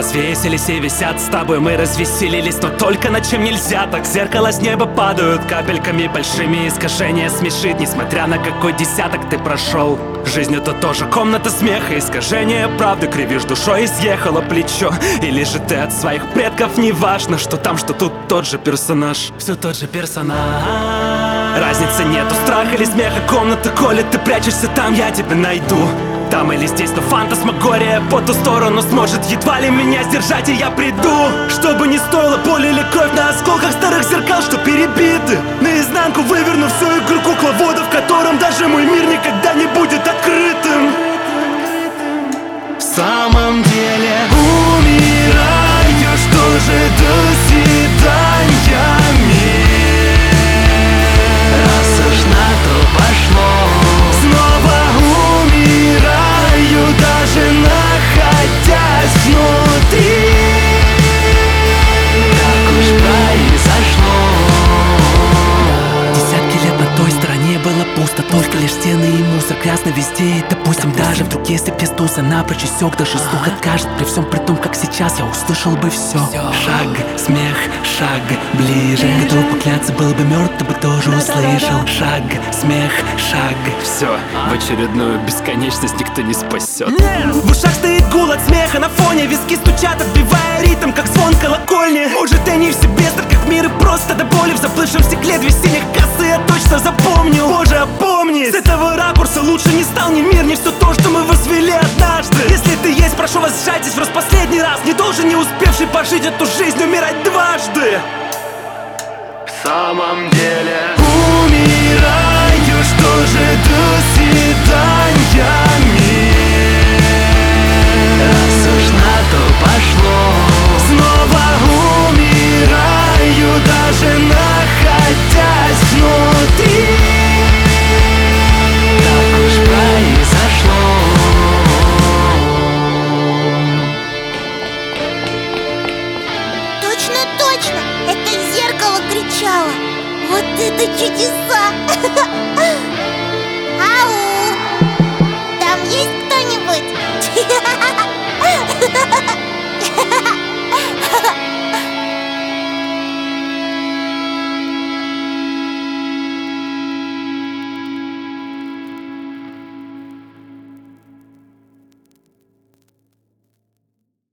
развесились и висят. С тобой мы развеселились, но только над чем нельзя. Так с зеркала с неба падают капельками большими. Искажения смешит, несмотря на какой десяток ты прошел. Жизнь это тоже комната смеха. Искажение правды, кривишь душой, изъехало плечо. Или же ты от своих предков, неважно, что там, что тут, тот же персонаж. Все тот же персонаж. Разницы нету, страха или смеха. Комната, коли ты прячешься там, я тебя найду. Там или здесь, но фантасмагория по ту сторону сможет едва ли меня сдержать, и я приду. Чтобы не стоило боль или кровь на осколках старых зеркал, что перебиты. Наизнанку выверну всю игру кукловода, в котором даже мой мир никогда не будет открытым. В самом деле умираю, что же до свидания, мир. Раз уж на то пошло, снова умираю, даже находясь внутри. Так уж произошло. Десятки лет на той стороне было пусто, только лишь стены и мусор, грязно везде. И допустим, даже вдруг если пестуса напрочь иссёк, даже слух откажет. При всем при том, как сейчас я услышал бы все. Шаг, смех, шаг ближе. Готов покляться, был бы мертв, ты бы тоже услышал. Шаг, смех, шаг. Все, в очередную бесконечность никто не спасет. В ушах стоит гул от смеха на фоне. Виски стучат, отбивая ритм, как звон колокольни. Может, я не в себе, так как мир и просто до боли. В заплывшем стекле две синих косы я точно запомню. Боже, опомни, с этого ракурса лучше не стал ни мир, ни все то, что мы возвели однажды. Если ты есть, прошу вас, сжайтесь в распоследний раз. Не должен не успевший пожить эту жизнь умирать дважды. В самом деле умираю, что же до свидания, мир. Раз уж на то пошло, снова умираю, даже находясь внутри. Так уж произошло. Точно, точно! Это зеркало кричало! Вот это чудеса! Ау! Там есть кто-нибудь?